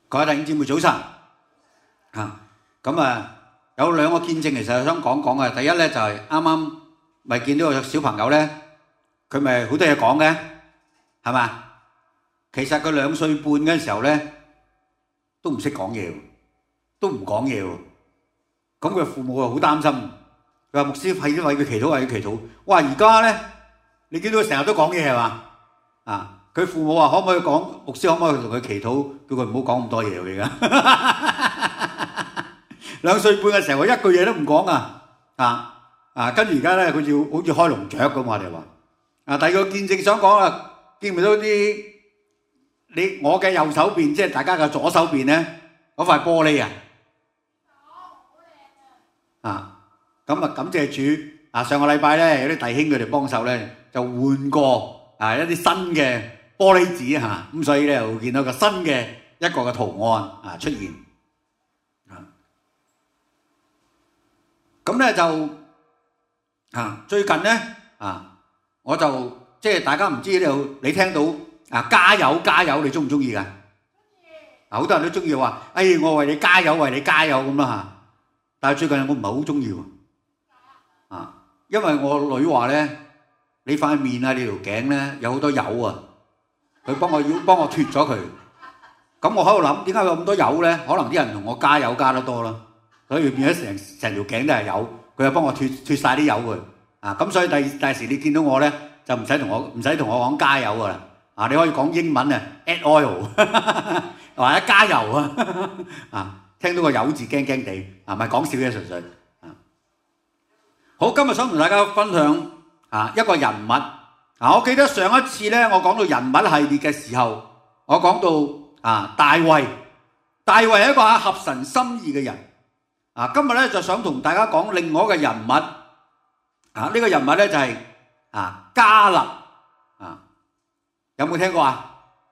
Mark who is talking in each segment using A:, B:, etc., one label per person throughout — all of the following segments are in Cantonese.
A: 各位弟兄姊妹早晨啊！咁啊有兩個見證，其實想講講嘅。第一咧就係啱啱咪見到個小朋友咧，佢咪好多嘢講嘅，係嘛？其實佢2歲半嗰陣時候咧，都唔識講嘢，都唔講嘢喎。咁佢父母又好擔心，佢話牧師係都為佢祈禱，為佢祈禱。哇！而家咧，你見到佢成日都講嘢係嘛？啊！佢父母話可唔可以講，牧師可唔可以同佢祈禱，叫佢唔好講咁多嘢喎而家。2歲半嘅時候，佢一句嘢都唔講啊！跟住而家咧，佢要好似開籠雀咁，我哋話。第二個見證想講啦，見唔見到啲我嘅右手邊，即係大家嘅左手邊咧，嗰塊玻璃咁啊感謝主上個禮拜咧有啲弟兄佢哋幫手咧，就換過一啲新嘅玻璃紙咁所以咧會見到個新嘅一個嘅圖案出現。咁咧就最近咧我就即係大家唔知你聽到加油加油，你中唔中意㗎？好多人都中意話，我為你加油，為你加油咁啦。但係最近我唔係好中意喎，因為我女話咧，你塊面啊，你條頸咧有好多油啊，佢幫我脫咗佢。咁我喺度諗，點解有咁多油咧？可能啲人同我加油加得多啦，所以變咗成條頸都係油。佢又幫我脫晒啲油佢。咁所以第時你見到我咧，就唔使同我講加油噶啦。你可以講英文add oil 或者加油聽到個油字驚驚地，唔係講笑嘅純粹。好，今日想同大家分享一個人物。我記得上一次咧，我講到人物系列嘅時候，我講到大衛。大衛係一個合神心意嘅人。今日咧就想同大家講另外一個人物。呢個人物咧就係迦勒。有冇聽過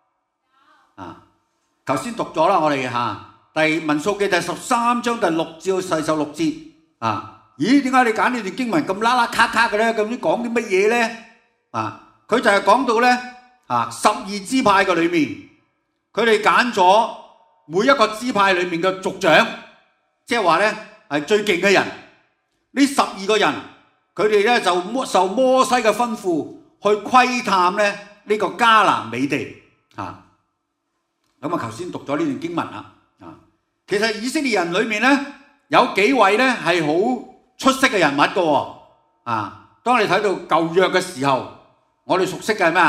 A: 頭先讀咗啦，我哋民數記第13章第6至46節。咦？點解你揀呢段經文咁啦啦卡卡嘅咧？究竟講啲乜嘢咧？佢就係講到咧12支派嘅裏面，佢哋揀咗每一個支派裏面嘅族長，即係話咧係最勁嘅人。呢12個人，佢哋咧就受摩西嘅吩咐去窺探咧呢個迦南美地。咁頭先讀咗呢段經文啦。其實以色列人裏面咧有幾位咧係好出色嘅人物㗎。當你睇到舊約嘅時候，我哋熟悉嘅係咩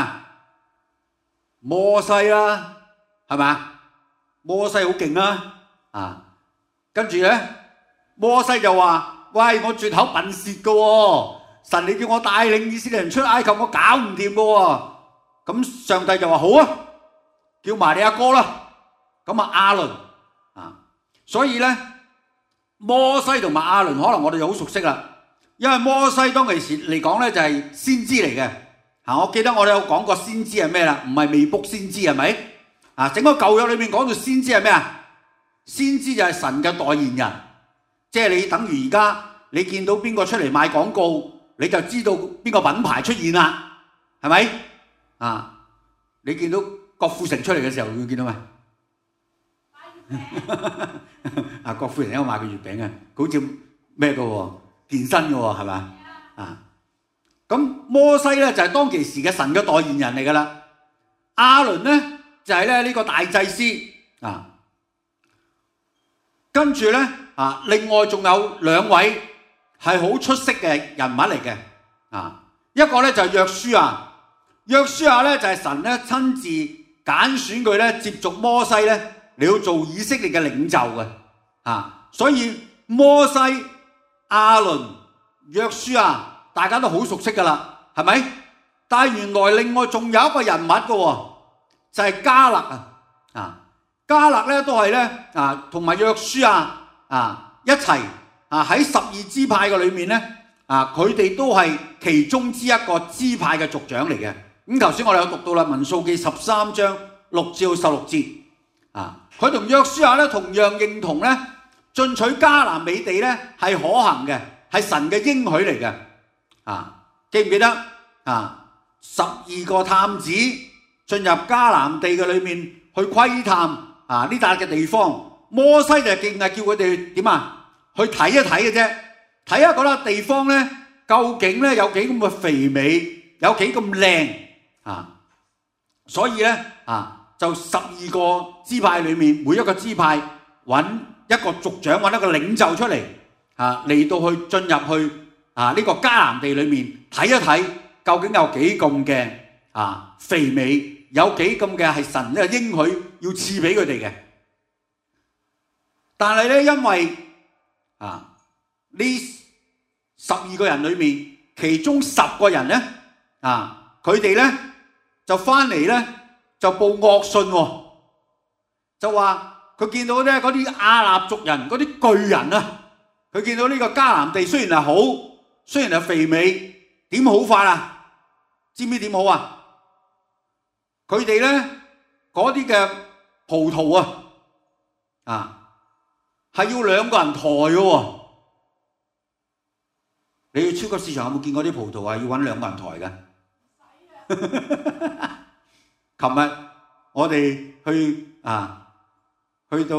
A: 摩西啦，係咪？摩西好勁啦。跟住咧，摩西就話：喂，我絕口笨舌㗎，神你叫我帶領以色列人出埃及，我搞唔掂㗎。咁上帝就話：好啊，叫埋你阿哥啦。咁亞倫。所以咧，摩西同埋亞倫可能我哋就好熟悉啦，因為摩西當其時嚟講咧就係先知嚟嘅。我記得我哋有講過先知係咩啦？唔係未卜先知係咪？整個舊約裏面講到先知係咩啊？先知就係神嘅代言人，即係你等於而家你見到邊個出嚟賣廣告，你就知道邊個品牌出現啦，係咪？你見到郭富城出嚟嘅時候，會見到咩？郭富城有賣個月餅嘅，佢好似咩嘅喎，健身嘅喎，係咪？咁摩西咧就係當其時嘅神嘅代言人嚟噶啦。亞倫咧就係咧呢個大祭司。跟住咧另外仲有2位係好出色嘅人物嚟嘅。一個咧就係約書亞。約書亞咧就係神咧親自揀選佢咧接續摩西咧，你要做以色列嘅領袖嘅。所以摩西、亞倫、約書亞大家都好熟悉噶啦，係咪？但係原來另外仲有一個人物嘅，就係迦勒。迦勒咧都係咧同埋約書亞一齊喺12支派嘅裏面咧佢哋都係其中之一個支派嘅族長嚟嘅。咁頭先我哋有讀到啦，民數記13章6至16節。佢同約書亞咧同樣認同咧進取迦南美地咧係可行嘅，係神嘅應許嚟嘅。記唔記得12個探子進入迦南地嘅裏面去窺探呢笪嘅地方，摩西就淨係叫佢哋點啊？去睇一睇嘅啫，睇下嗰笪地方咧，究竟咧有幾咁嘅肥美，有幾咁靚啊！所以咧就12個支派裏面，每一個支派揾一個族長，揾一個領袖出嚟嚟到去進入去呢個迦南地裏面睇一睇，究竟有幾咁嘅肥美，有幾咁嘅係神咧應許要賜俾佢哋嘅。但係咧，因為呢12個人裏面，其中10個人咧佢哋咧就翻嚟咧就報惡信喎，就話佢見到咧嗰啲亞納族人嗰啲巨人啊，佢見到呢個迦南地雖然係好，雖然係肥美，點好法啊？知唔知點好啊？佢哋咧嗰啲嘅葡萄係要2個人抬嘅喎。你去超級市場有冇見過啲葡萄要揾2個人抬嘅？琴日我哋去到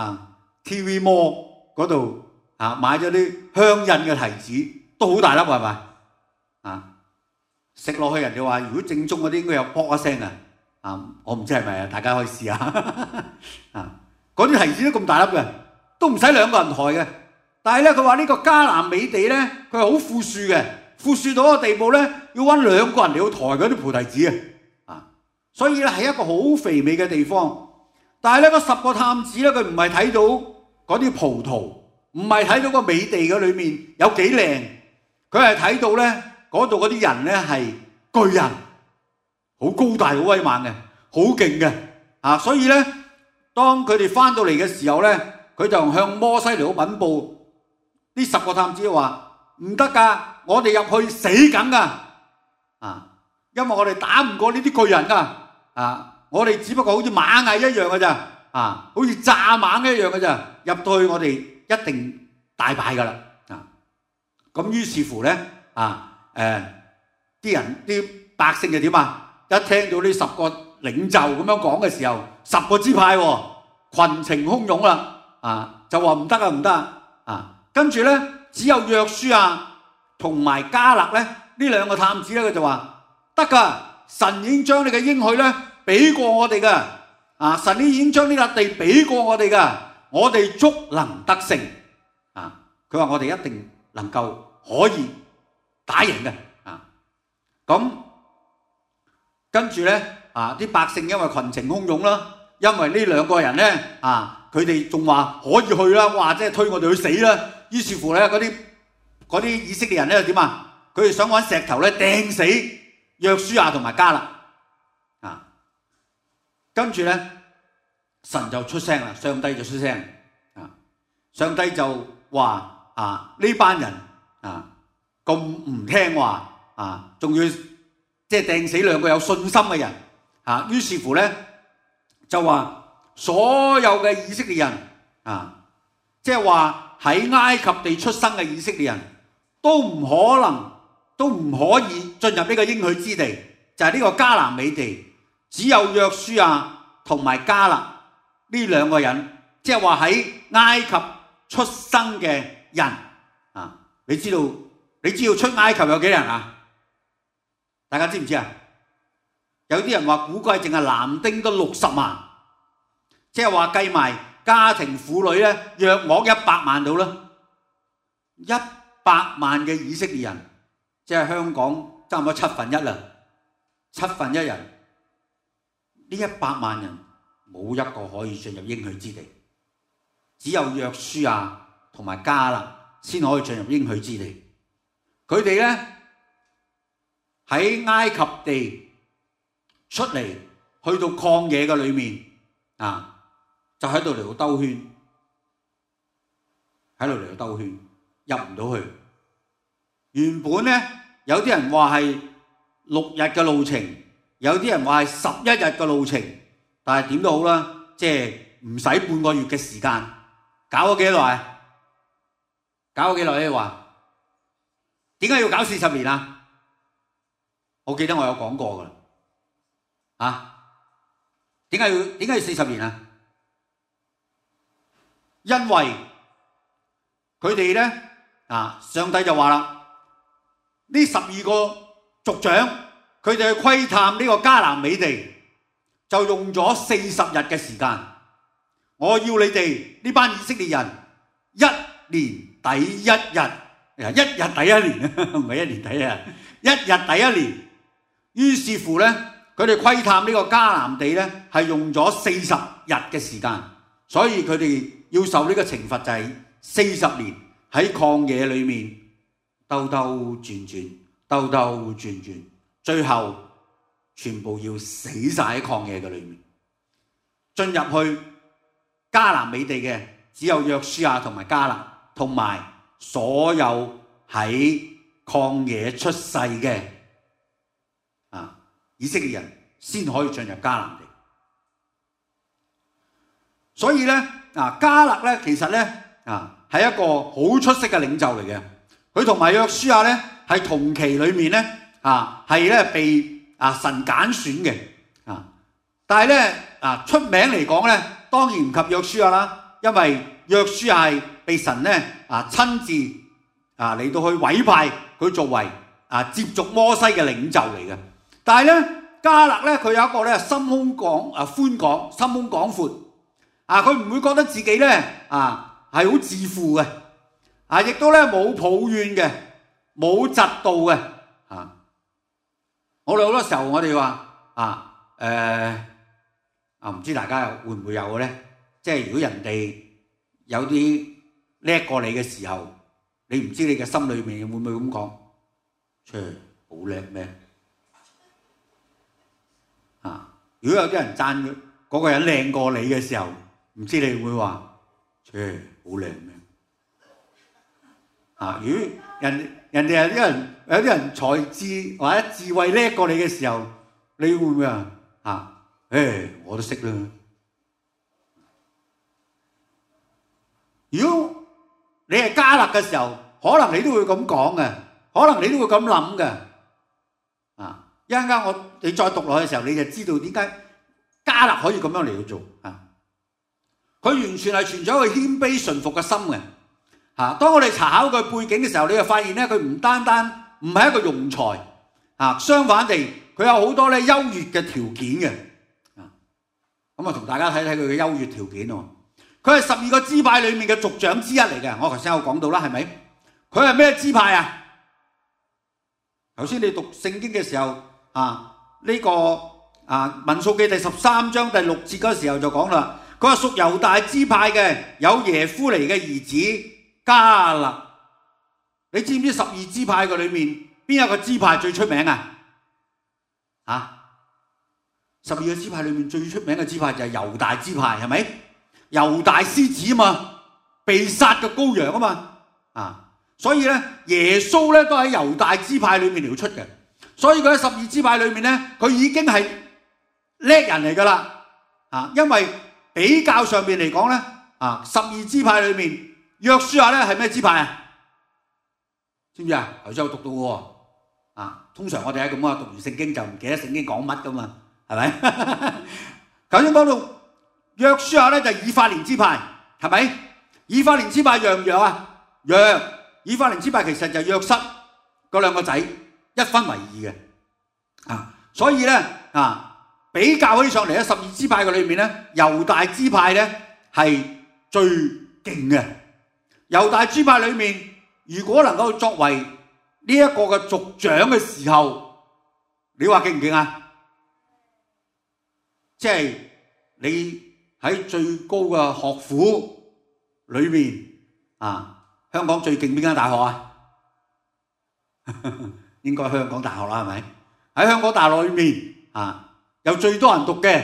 A: TV Mall 嗰度買咗啲香印嘅提子，都好大粒係咪？食落去人哋話，如果正宗嗰啲應該有卜一聲我唔知係咪啊？大家可以試下嗰啲提子都咁大粒嘅，都唔使2個人抬嘅。但係咧，佢話呢個迦南美地咧，佢係好富庶嘅，富庶到一個地步咧，要揾2個人嚟去抬嗰啲菩提子所以咧係一個好肥美嘅地方。但係咧，嗰10個探子咧，佢唔係睇到嗰啲葡萄，唔係睇到個美地嘅裏面有幾靚，佢係睇到咧嗰度嗰啲人咧係巨人，好高大、好威猛嘅，好勁嘅所以咧，當佢哋翻到嚟嘅時候咧，佢就向摩西嚟到稟報。呢10個探子話唔得㗎，我哋入去死梗㗎因為我哋打唔過呢啲巨人㗎我哋只不過好似螞蟻一樣㗎咋好似蚱蜢一樣㗎咋，入到去我哋一定大敗㗎啦咁於是乎咧啲人啲百姓就點一聽到呢10個領袖咁樣講嘅時候，10個支派群情洶湧啦就話唔得啊，唔得跟住咧，只有約書亞同埋迦勒咧呢2個探子咧，佢就話得㗎，神已經將你嘅應許咧俾過我哋㗎神已經將呢笪地俾過我哋㗎，我哋足能得勝佢話我哋一定能夠可以打贏嘅咁跟住咧啲百姓因為群情洶湧啦，因為呢2個人咧佢哋仲話可以去啦，哇！即係推我哋去死啦。於是乎咧，嗰啲以色列人咧點佢哋想揾石頭咧掟死約書亞同埋迦勒跟住咧神就出聲啦，上帝就出聲上帝就話呢班人咁唔聽話仲要即係掟死2個有信心嘅人於是乎咧就話所有嘅以色列人即係話喺埃及地出生嘅以色列人都唔可以進入呢個應許之地，就係呢個迦南美地，只有約書亞同埋迦勒呢2個人，即係話喺埃及出生嘅人你知道出埃及有幾人大家知唔知有啲人話估計淨係男丁都60萬，即係話計埋家庭婦女咧，約莫100萬到啦，100萬嘅以色列人，即係香港差唔多1/7啦，1/7人，呢100萬人冇一個可以進入應許之地，只有約書亞同埋迦勒先可以進入應許之地。佢哋咧喺埃及地出嚟，去到曠野嘅裏面就喺度嚟到兜圈，入唔到去。原本咧有啲人話係6日嘅路程，有啲人話係11日嘅路程，但係點都好啦，即係唔使半個月嘅時間，搞咗幾耐？你話點解要搞40年啊？我記得我有講過噶啦，點解要40年啊？ 因為佢哋呢，上帝就話啦，呢12個族長佢哋去窺探呢個迦南美地，就用咗40日嘅時間。我要你哋呢班以色列人一年抵一日，一日抵一年，唔係一年抵一日，一日抵一年。於是乎呢，佢哋窺探呢個迦南地呢，係用咗40日嘅時間，所以佢哋要受呢個懲罰就係40年喺曠野裏面兜兜轉轉，兜兜轉轉，最後全部要死晒喺曠野嘅裏面。進入去迦南美地嘅只有約書亞同埋迦勒，同埋所有喺曠野出世嘅以色列人先可以進入迦南地。所以咧，迦勒咧其實咧係一個好出色嘅領袖嚟嘅。佢同埋約書亞咧係同期裏面咧係咧被神揀選嘅。但係咧出名嚟講咧，當然唔及約書亞啦，因為約書亞係被神咧親自嚟到去委派佢作為接續摩西嘅領袖嚟嘅。但係咧，迦勒咧佢有一個咧心胸寬廣，心胸廣闊，佢唔會覺得自己咧係好自負嘅，亦都咧冇抱怨嘅，冇嫉妒嘅。我哋好多時候我哋話唔知大家會唔會有嘅咧？即係如果人哋有啲叻過你嘅時候，你唔知你嘅心裏面會唔會咁講？好叻咩？如果有啲人讚嗰個人靚過你嘅時候，唔知你會話好靚咩？如果人哋有啲人才智或者智慧叻過你嘅時候，你會唔會我都識啦。如果你係迦勒嘅時候，可能你都會咁講嘅，可能你都會咁諗嘅。一陣間你再讀落去嘅時候，你就知道點解迦勒可以咁樣嚟到做。佢完全係存咗一個謙卑順服嘅心嘅。當我哋查考佢背景嘅時候，你就發現咧，佢唔單單唔係一個庸才，相反地，佢有好多咧優越嘅條件嘅。咁同大家睇睇佢嘅優越條件喎。佢係12個支派裏面嘅族長之一嚟嘅。我頭先有講到啦，係咪？佢係咩支派啊？頭先你讀聖經嘅時候，呢個民數記第13章第6節嗰時候就講啦。佢話屬猶大支派嘅有耶夫尼嘅兒子迦勒。你知唔知12支派嘅裏面邊一個支派最出名啊？12個支派裏面最出名嘅支派就係猶大支派，係咪？猶大獅子啊嘛，被殺嘅羔羊啊嘛。所以咧，耶穌咧都喺猶大支派裏面嚟出嘅。所以佢喺12支派裏面咧，佢已經係叻人嚟噶啦。因為比較上面嚟講咧，12支派裏面約書亞咧係咩支派啊？知唔知啊？頭先有讀到喎。通常我哋係咁讀完聖經就唔記得聖經講乜噶嘛，係咪？頭先講到約書亞咧就係以法蓮支派，係咪？以法蓮支派弱唔弱啊？弱。以法蓮支派其實就係約瑟嗰兩個仔一分為二嘅。所以咧比較起上嚟咧，12支派嘅裏面咧，猶大支派咧係最勁嘅。猶大支派裏面，如果能夠作為呢一個嘅族長嘅時候，你話勁唔勁啊？即係你喺最高嘅學府裏面香港最勁邊間大學啊？應該香港大學啦，係咪？喺香港大學裏面有最多人讀嘅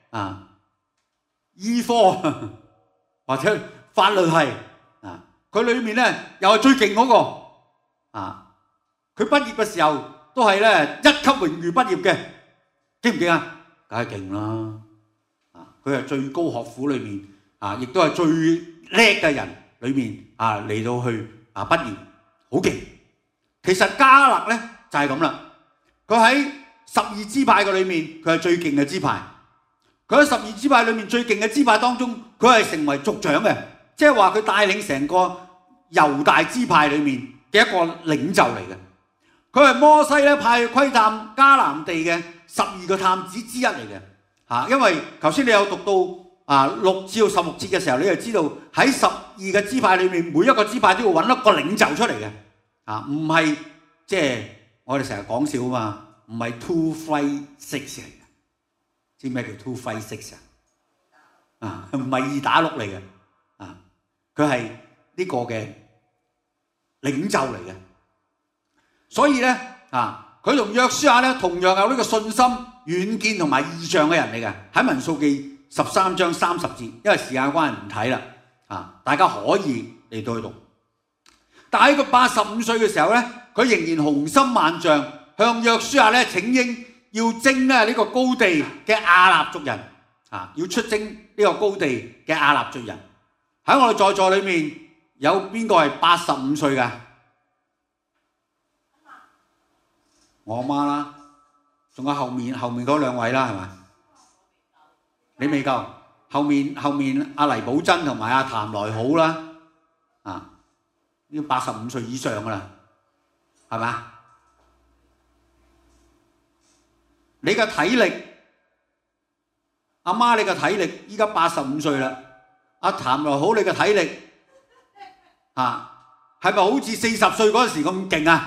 A: 醫科或者法律系佢裏面咧又係最勁嗰個佢畢業嘅時候都係咧1級榮譽畢業嘅，勁唔勁啊？梗係勁啦！佢係最高學府裏面亦都係最叻嘅人裏面嚟到去畢業，好勁。其實迦勒咧就係咁啦，佢喺12支派嘅裏面，佢係最勁嘅支派。佢喺12支派裏面最勁嘅支派當中，佢係成為族長嘅。 即係話佢帶領成個猶大支派裏面嘅一個領袖嚟嘅。佢係摩西咧派去窺探迦南地嘅12個探子之一嚟嘅。因為頭先你有讀到6至16節嘅時候，你就知道喺12個支派裏面，每一個支派都要揾一個領袖出嚟嘅。唔係即係我哋成日講笑啊嘛，唔係 two fight six 嚟嘅。知咩叫 two fight six 啊？唔係2打6嚟嘅。佢係呢個嘅領袖嚟嘅。所以咧佢同約書亞咧同樣有呢個信心、遠見同埋異象嘅人嚟嘅。喺民數記13章30節，因為時間關係唔睇啦。大家可以嚟到去讀。但喺佢85歲嘅時候咧，佢仍然雄心萬丈，向約書亞咧請纓要征呢個高地嘅亞納族人。要出征呢個高地嘅亞納族人。喺我哋在座裏面有邊個係85歲㗎？我媽啦，仲有後面嗰兩位啦，係咪？你未夠，後面阿黎寶珍同埋阿譚來好啦，呢85歲以上噶啦，係咪？你嘅體力，阿媽你嘅體力依家85歲啦，阿譚來好你嘅體力係咪好似40歲嗰陣時咁勁啊？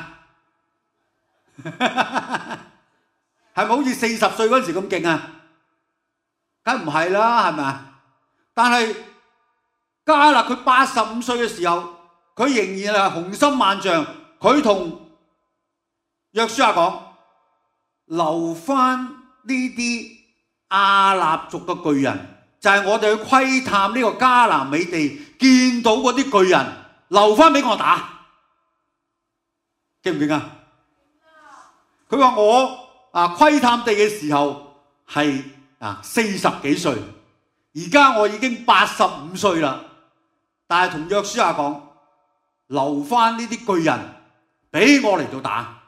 A: 係咪好似40歲嗰陣時咁勁啊？梗唔係啦，係咪啊？但係迦勒佢85歲嘅時候，佢仍然係雄心萬丈。佢同約書亞講：留翻呢啲亞納族嘅巨人，就係我哋去窺探呢個迦南美地見到嗰啲巨人，留翻俾我打。驚唔驚啊？佢話我窺探地嘅時候係40幾歲，而家我已經85歲啦。但係同約書亞講，留翻呢啲巨人俾我嚟到打。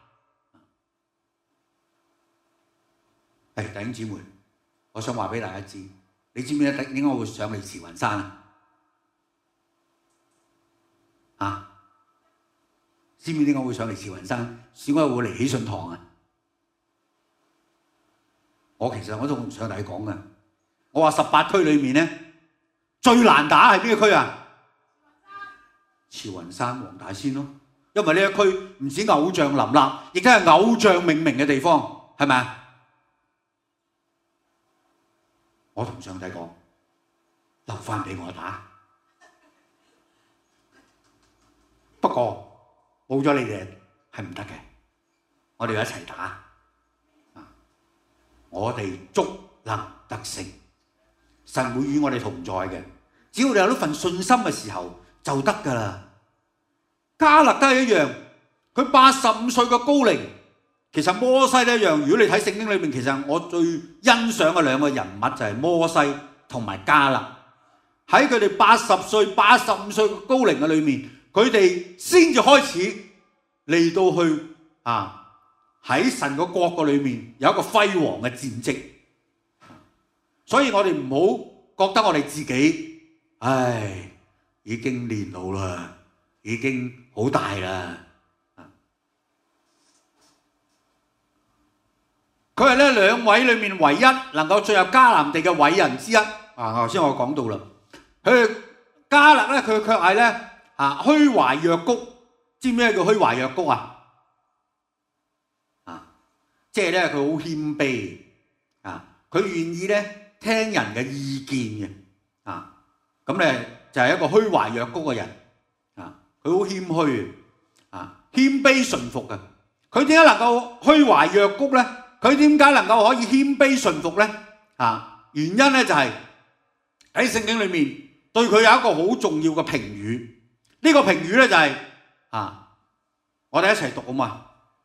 A: 弟兄姊妹，我想話俾大家知，你知唔知點解我會上嚟慈雲山啊？知唔知點解我會上嚟慈雲山？點解會嚟喜信堂啊？其實我都同上帝講嘅，我話18區裏面咧最難打係邊個區啊？慈雲山黃大仙咯，因為呢一區唔止偶像林立，亦都係偶像命名嘅地方，係咪啊？我同上帝講，留翻俾我打。不過冇咗你哋係唔得嘅，我哋要一齊打。我哋足能得勝，神會與我哋同在嘅。只要你有呢份信心嘅時候就得噶啦。迦勒都係一樣，佢85歲嘅高齡。其實摩西都一樣。如果你睇聖經裏面，其實我最欣賞嘅兩個人物就係摩西同埋迦勒。喺佢哋80歲、85歲嘅高齡嘅裏面，佢哋先至開始嚟到去喺神個國個裏面有一個輝煌嘅戰績。所以我哋唔好覺得我哋自己已經年老啦，已經好大啦。佢係呢兩位裏面唯一能夠進入迦南地嘅偉人之一。頭先我講到啦，佢迦勒咧，佢卻係咧虛懷若谷。知唔知咩叫虛懷若谷啊？即係咧佢好謙卑佢願意咧聽人嘅意見嘅咁咧就係一個虛懷若谷嘅人佢好謙虛謙卑順服嘅。佢點解能夠虛懷若谷咧？佢點解能夠可以謙卑順服咧？原因咧就係喺聖經裏面對佢有一個好重要嘅評語。呢個評語咧就係我哋一齊讀啊嘛。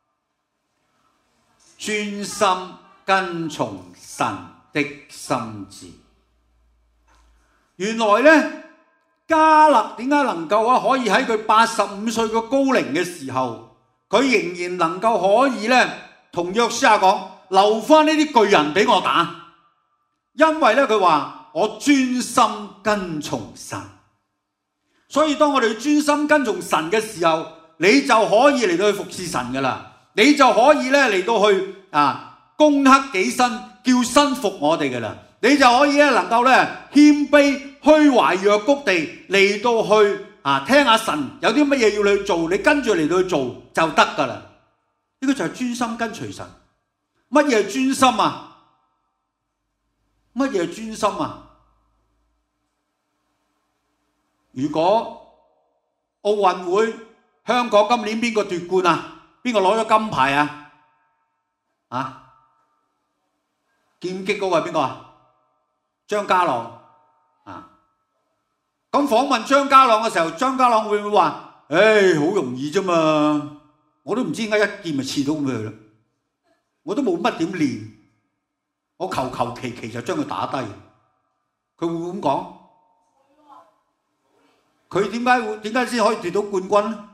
A: 專心跟從神的心志。原來咧迦勒點解能夠可以喺佢85歲嘅高齡嘅時候，佢仍然能夠可以咧同約書亞講，留翻呢啲巨人俾我打。因為咧佢話我專心跟從神。 所以當我哋專心跟從神嘅時候，你就可以嚟到去服侍神㗎喇，你就可以咧嚟到去攻克己身，叫身服我哋㗎喇，你就可以咧能夠咧謙卑虛懷若谷地嚟到去聽下神有啲乜嘢要你去做，你跟住嚟到去做就得㗎喇。呢個就係專心跟隨神。乜嘢係專心啊？乜嘢係專心啊？如果奧運會香港今年邊個奪冠啊？邊個攞咗金牌啊？劍擊嗰個係邊個啊？張家朗咁訪問張家朗嘅時候，張家朗會唔會話：好容易啫嘛，我都唔知點解一劍就刺到咁佢啦，我都冇乜點練，我求其就將佢打低。佢會唔會咁講？佢點解先可以奪到冠軍呢？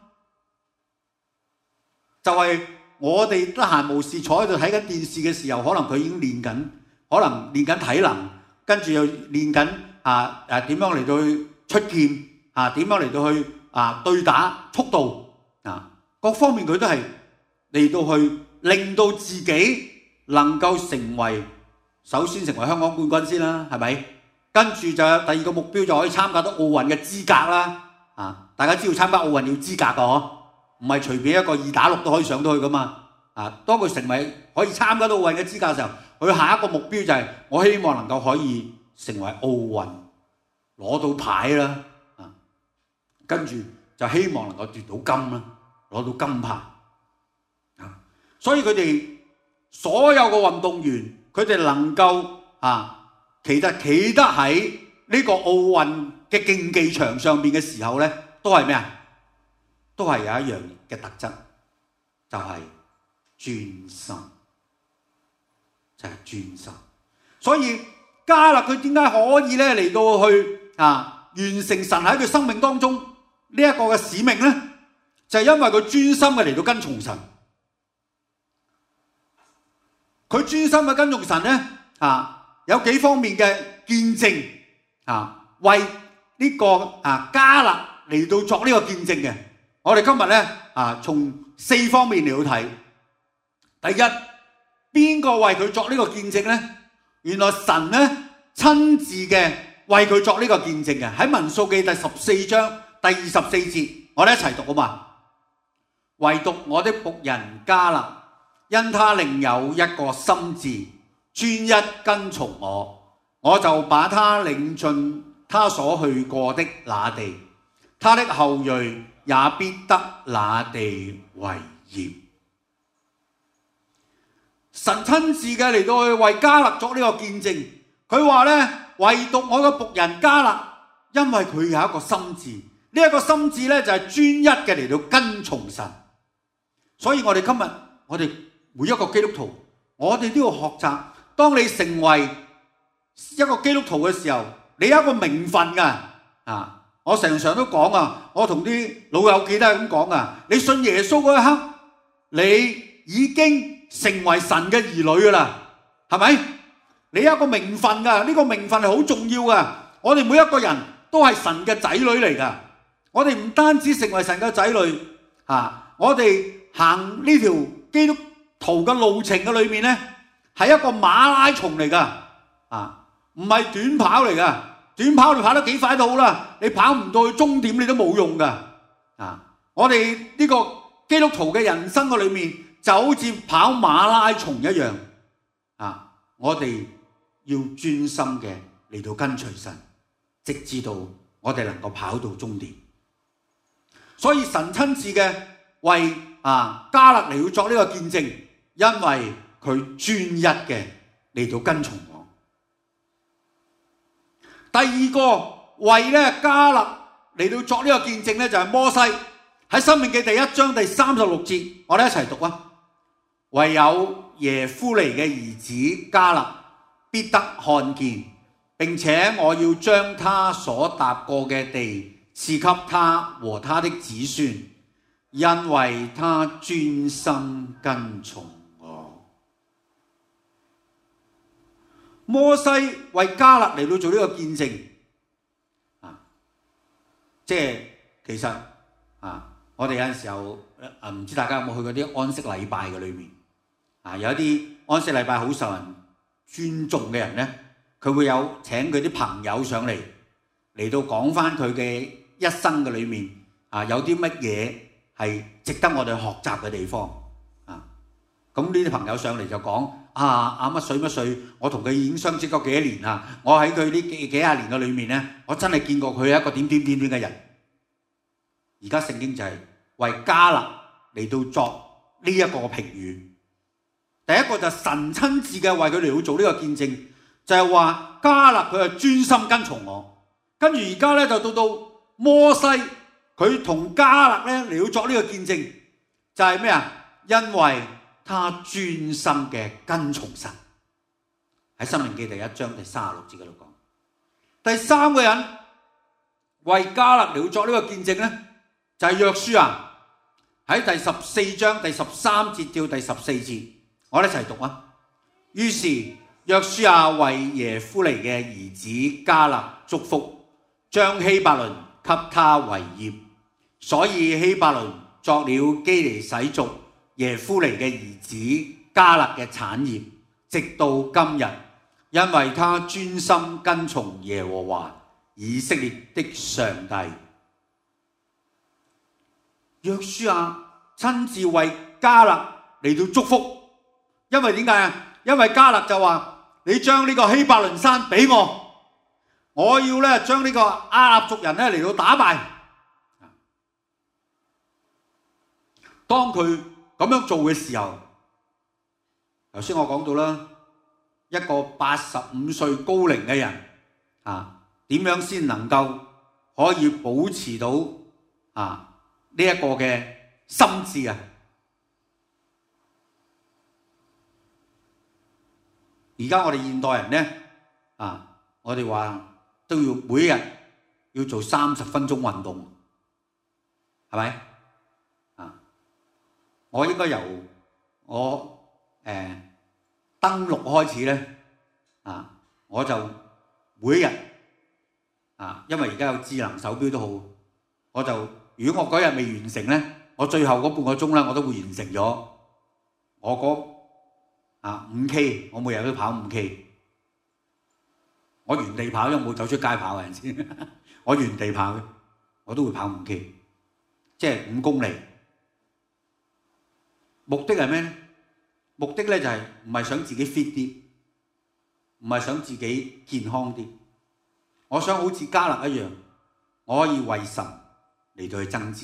A: 就係我哋得閒無事坐喺度睇緊電視嘅時候，可能佢已經練緊，可能練緊體能，跟住又練緊點樣嚟到去出劍，點樣嚟到去對打速度各方面佢都係嚟到去令到自己能夠首先成為香港冠軍先啦，係咪？跟住就有第二個目標，就可以參加到奧運嘅資格啦。大家知道參加奧運要資格㗎嗬，唔係隨便一個2打6都可以上到去㗎嘛。當佢成為可以參加到奧運嘅資格嘅時候，佢下一個目標就係我希望能夠可以成為奧運攞到牌啦。跟住就希望能夠奪到金啦，攞到金牌。所以佢哋所有嘅運動員，佢哋能夠企得喺呢個奧運嘅競技場上面嘅時候咧，都係咩啊？都係有一樣嘅特質，就係專心，就係專心。所以迦勒佢點解可以咧嚟到去完成神喺佢生命當中呢一個嘅使命咧？就係因為佢專心嘅嚟到跟從神。佢專心嘅跟從神咧有幾方面嘅見證為呢個迦勒嚟到作呢個見證嘅。我哋今日咧從4方面嚟到睇。第一，邊個為佢作呢個見證咧？原來神咧親自嘅為佢作呢個見證嘅。喺民數記第14章第24節，我哋一齊讀好嘛？唯獨我的僕人迦勒，因他另有一個心志，專一跟從我，我就把他領進他所去過的那地，他的後裔也必得那地為業。神親自嘅嚟到去為迦勒作呢個見證。佢話咧，唯獨我嘅僕人迦勒，因為佢有一個心志，呢一個心志咧就係專一嘅嚟到跟從神。所以我哋今日我哋每一個基督徒，我哋都要學習。當你成為一個基督徒嘅時候，你有一個名分㗎。我常常都講我同啲老友記都係咁講你信耶穌嗰一刻，你已經成為神嘅兒女㗎啦，係咪？你有一個名分㗎，呢個名分係好重要㗎。我哋每一個人都係神嘅仔女嚟㗎。我哋唔單止成為神嘅仔女，我哋行呢條基督徒嘅路程嘅裏面咧，係一個馬拉松嚟㗎，唔係短跑嚟㗎。短跑你跑得幾快都好啦，你跑唔到去終點你都冇用㗎。我哋呢個基督徒嘅人生嘅裏面，就好似跑馬拉松一樣。我哋要專心嘅嚟到跟隨神，直至到我哋能夠跑到終點。所以神親自嘅為迦勒嚟到作呢個見證，因為佢專一嘅嚟到跟從我。第二個為咧迦勒嚟到作呢個見證咧，就係摩西。喺申命記第1章第36節，我哋一齊讀唯有耶夫尼嘅兒子迦勒必得看見，並且我要將他所踏過嘅地賜給他和他的子孫，因為他專心跟從我。摩西為迦勒嚟到做呢個見證， 即係其實我哋有陣時候唔知大家有冇去嗰啲安息禮拜嘅裏面有一啲安息禮拜好受人尊重嘅人咧，佢會有請佢啲朋友上嚟到講翻佢嘅一生嘅裏面有啲乜嘢係值得我哋學習嘅地方咁呢啲朋友上嚟就講乜水乜水，我同佢已經相識咗幾多年啦，我喺佢呢幾廿年嘅裏面咧，我真係見過佢係一個點點點點嘅人。而家聖經就係為迦勒嚟到作呢一個評語。第一個就係神親自嘅為佢嚟到做呢個見證，就係話迦勒佢係專心跟從我。跟住而家咧就到摩西，佢同迦勒咧嚟到作呢個見證，就係咩啊？因為他專心嘅跟從神。喺申命記第1章第36節嗰度講。第三個人為迦勒嚟到作呢個見證咧，就係約書亞。喺第14章第13節到第14節，我哋一齊讀啊。於是約書亞為耶夫尼嘅兒子迦勒祝福，將希伯倫給他為業，所以希伯倫作了基尼洗族耶夫尼嘅兒子迦勒嘅產業，直到今日，因為他專心跟從耶和華以色列的上帝。約書亞親自為迦勒嚟到祝福，因為點解啊？因為迦勒就話：你將呢個希伯倫山俾我，我要咧將呢個亞納族人咧嚟到打敗。當佢咁樣做嘅時候，頭先我講到啦，一個85歲高齡嘅人點樣先能夠可以保持到呢一個嘅心智啊？而家我哋現代人咧我哋話都要每日要做30分鐘運動，係咪？我應該由我登錄開始咧我就每一日因為而家有智能手錶都好，我就如果我嗰日未完成咧，我最後嗰半個鐘咧我都會完成咗我嗰5K， 我每日都跑5K。我原地跑，因為冇走出街跑嘅人先。我原地跑嘅，我都會跑5K， 即係5公里。目的係咩咧？目的咧就係唔係想自己 fit 啲，唔係想自己健康啲。我想好似迦勒一樣，我可以為神嚟到去爭戰。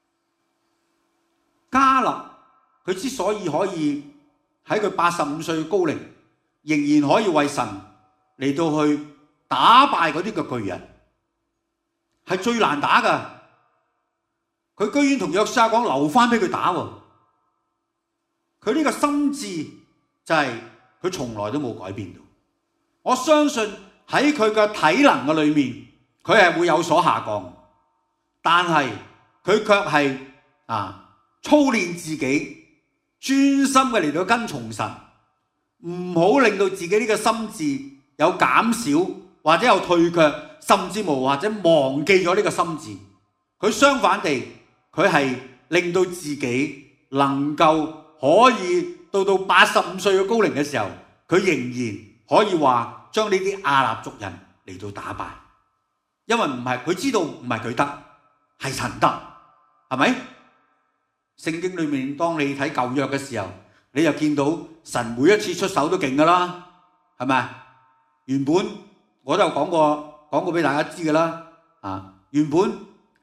A: 迦勒佢之所以可以喺佢85歲高齡，仍然可以為神嚟到去打敗嗰啲嘅巨人，係最難打噶。佢居然同約書亞講留翻俾佢打喎。佢呢個心志就係佢從來都冇改變到。我相信喺佢嘅體能嘅裏面，佢係會有所下降，但係佢卻係操練自己，專心嘅嚟到跟從神，唔好令到自己呢個心志有減少或者有退卻，甚至無或者忘記咗呢個心志。佢相反地，佢係令到自己能夠可以到85歲嘅高齡嘅時候，佢仍然可以話將呢啲亞納族人嚟到打敗，因為唔係佢知道唔係佢得，係神得，係咪？聖經裏面當你睇舊約嘅時候，你就見到神每一次出手都勁噶啦，係咪？原本我都有講過俾大家知噶啦，原本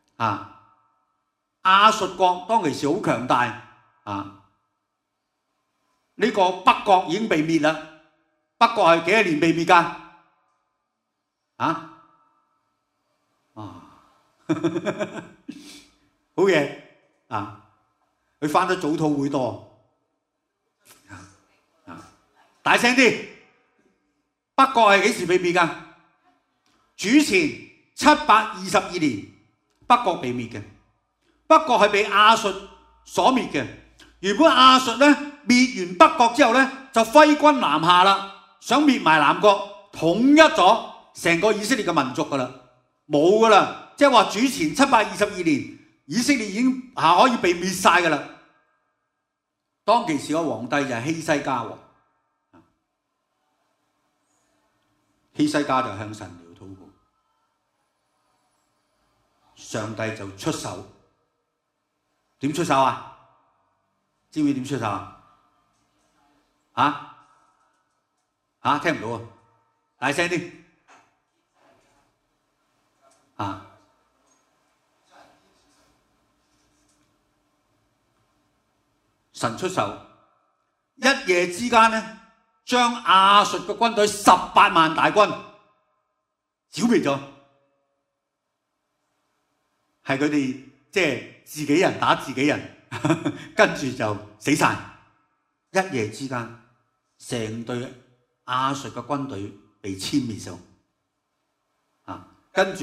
A: 亞述國當其時好強大，呢個北國已經被滅啦。北國係幾多年被滅㗎？好嘢佢返得早禱會多大聲啲！北國係幾時被滅㗎？主前722年，北國被滅嘅。北國係被亞述所滅嘅。原本亞述咧滅完北國之後咧，就揮軍南下啦，想滅埋南國，統一咗成個以色列嘅民族噶啦，冇噶啦， 即係話主前722年，以色列已經可以被滅晒㗎啦。當其時個皇帝就係希西家喎，希西家就向神嚟禱告，上帝就出手。點出手啊？知唔知點出手啊？聽唔到啊！大聲啲啊！神出手，一夜之間咧，將亞述嘅軍隊18萬大軍剿滅咗，係佢哋即係自己人打自己人，跟住就死晒。一夜之間，成隊亞述嘅軍隊被殲滅咗。跟住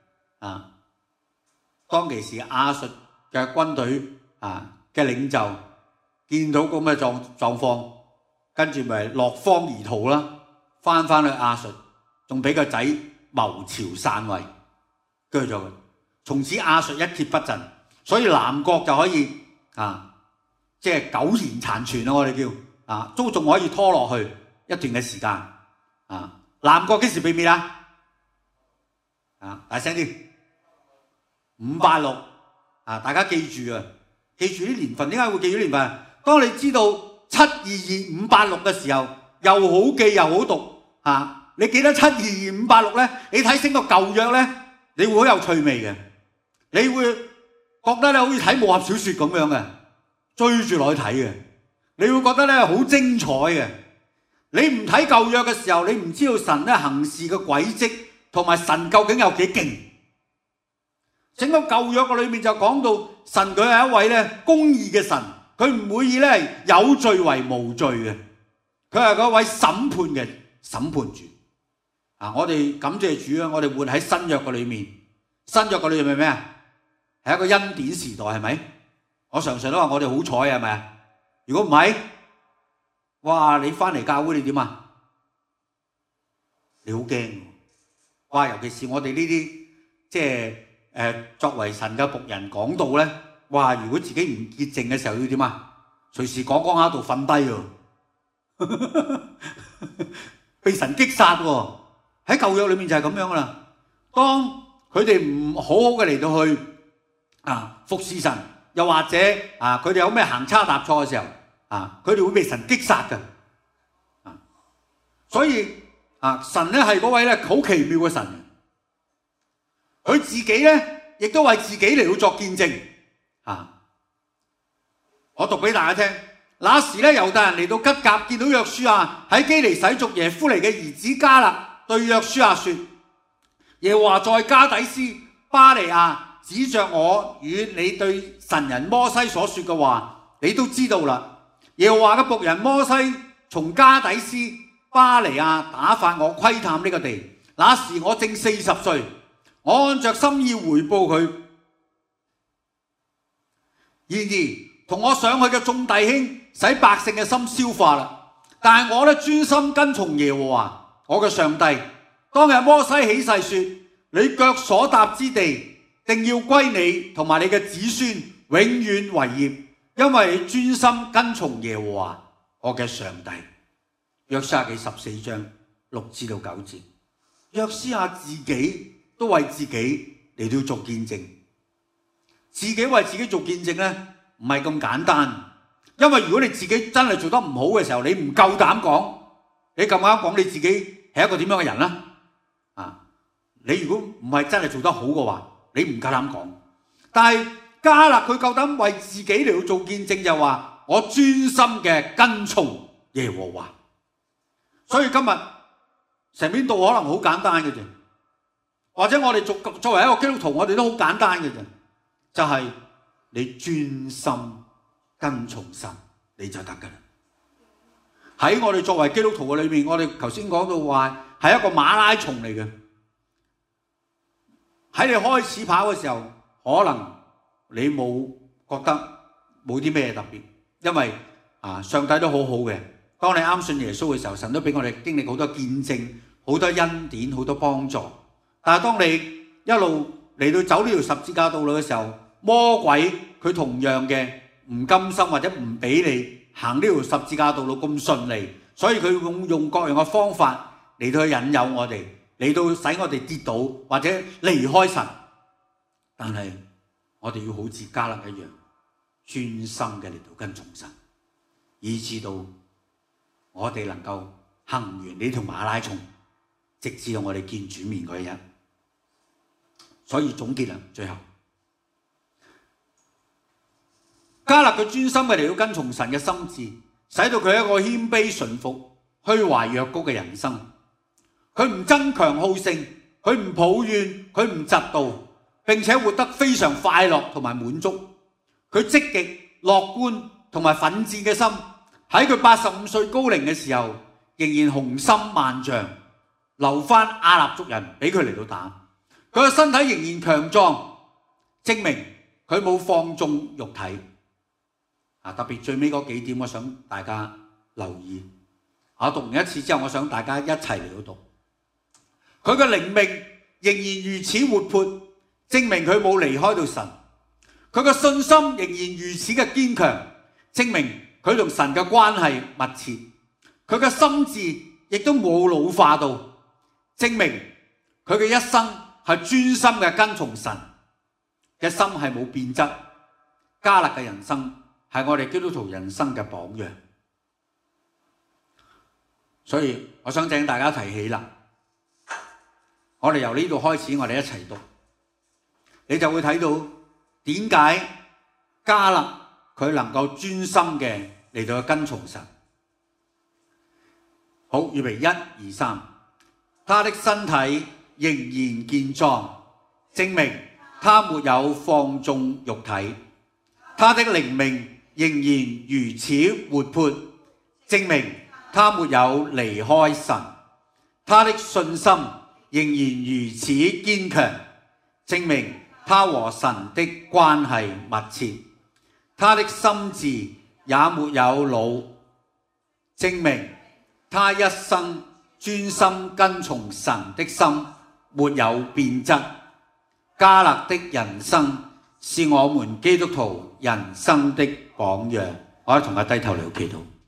A: 當其時亞述嘅軍隊嘅領袖見到咁嘅狀況，跟住咪落荒而逃啦，翻去亞述，仲俾個仔謀朝篡位，鋸咗佢。從此亞述一蹶不振，所以南國就可以即係苟延殘存啦，我哋叫都仲可以拖落去一段嘅時間。南國幾時被滅啊？大聲啲，586大家記住啊！記住啲年份，點解會記住啲年份？當你知道722 586嘅時候，又好記又好讀你記得722 586咧，你睇整個舊約咧，你會好有趣味嘅，你會覺得咧好似睇武俠小説咁樣嘅，追住落去睇嘅，你會覺得咧好精彩嘅。你唔睇舊約嘅時候，你唔知道神咧行事嘅軌跡，同埋神究竟有幾勁。整個舊約嘅裏面就講到神佢係一位咧公義嘅神，佢唔會以咧有罪為無罪嘅，佢係嗰位審判嘅審判主。我哋感謝主啊！我哋活喺新約嘅裏面，新約嘅裏面係咩啊？係一個恩典時代，係咪？我常常都話我哋好彩，係咪啊？如果唔係，哇！你翻嚟教會你點啊？你好驚哇！尤其是我哋呢啲即係作為神嘅僕人講道咧，哇！如果自己唔潔淨嘅時候要點啊？隨時講下度瞓低喎，被神擊殺喎。喺舊約裏面就係咁樣噶啦。當佢哋唔好好嘅嚟到去服侍神，又或者佢哋有咩行差踏錯嘅時候，佢哋會被神擊殺嘅。所以神咧係嗰位咧好奇妙嘅神，佢自己咧亦都為自己嚟到作見證。我讀俾大家聽。那時咧猶大人嚟到吉甲，見到約書亞喺基尼洗族耶夫尼嘅兒子迦勒，對約書亞說：耶和華在加底斯巴尼亞指着我與你對神人摩西所說嘅話，你都知道啦。耶和華嘅僕人摩西從加底斯巴尼亞打發我窺探呢個地，那時我正40歲，我按着心意回報佢。然而同我上去嘅眾弟兄使百姓嘅心消化啦，但係我咧專心跟從耶和華我嘅上帝。當日摩西起誓說：你腳所踏之地，定要歸你同埋你嘅子孫永遠為業，因為你專心跟從耶和華我嘅上帝。約書亞記14章6至9節。約書亞自己都為自己嚟到做見證，自己為自己做見證咧，唔係咁簡單。因為如果你自己真係做得唔好嘅時候，你唔夠膽講，你夠膽講你自己係一個點樣嘅人啦？你如果唔係真係做得好嘅話，你唔夠膽講。但係迦勒佢夠膽為自己嚟到做見證，就話我專心嘅跟從耶和華。所以今日成篇道可能好簡單嘅啫，或者我哋作為一個基督徒，我哋都好簡單嘅啫，就係你專心跟從神，你就得噶啦。喺我哋作為基督徒嘅裏面，我哋頭先講到話係一個馬拉松嚟嘅。喺你開始跑嘅時候，可能你冇覺得冇啲咩特別，因為上帝都好好嘅。當你啱信耶穌嘅時候，神都俾我哋經歷好多見證、好多恩典、好多幫助。但係當你一路嚟到走呢條十字架道路嘅時候，魔鬼佢同樣嘅唔甘心或者唔俾你行呢條十字架道路咁順利，所以佢用各樣嘅方法嚟到去引誘我哋，嚟到使我哋跌倒或者離開神。但係我哋要好似迦勒一樣，專心嘅嚟到跟從神，以至到我哋能夠行完呢條馬拉松，直至到我哋見主面嗰一日。所以總結啦，最後迦勒佢專心嘅嚟到跟從神嘅心志，使到佢一個謙卑順服、虛懷若谷嘅人生。佢唔爭強好勝，佢唔抱怨，佢唔嫉妒，並且活得非常快樂同埋滿足。佢積極、樂觀同埋奮戰嘅心，喺佢85歲高齡嘅時候，仍然雄心萬丈，留翻亞納族人俾佢嚟到打。佢嘅身體仍然強壯，證明佢冇放縱肉體。特別最尾嗰幾點，我想大家留意。我讀完一次之後，我想大家一齊嚟到讀。佢嘅靈命仍然如此活潑，證明佢冇離開到神。佢嘅信心仍然如此嘅堅強，證明佢同神嘅關係密切。佢嘅心智亦都冇老化到，證明佢嘅一生係專心嘅跟從神，嘅心係冇變質。迦勒嘅人生係我哋基督徒人生嘅榜樣。所以我想請大家提起啦，我哋由呢度開始，我哋一齊讀，你就會睇到點解迦勒佢能夠專心嘅嚟到跟從神。好，預備1、2、3，他的身體仍然健壯，證明他沒有放縱肉體；他的靈命仍然如此活潑，證明他沒有離開神；他的信心仍然如此堅強，證明他和神的關係密切；他的心智也沒有老，證明他一生專心跟從神的心沒有變質。迦勒的人生是我們基督徒人生的榜樣。我哋同佢低頭嚟祈禱。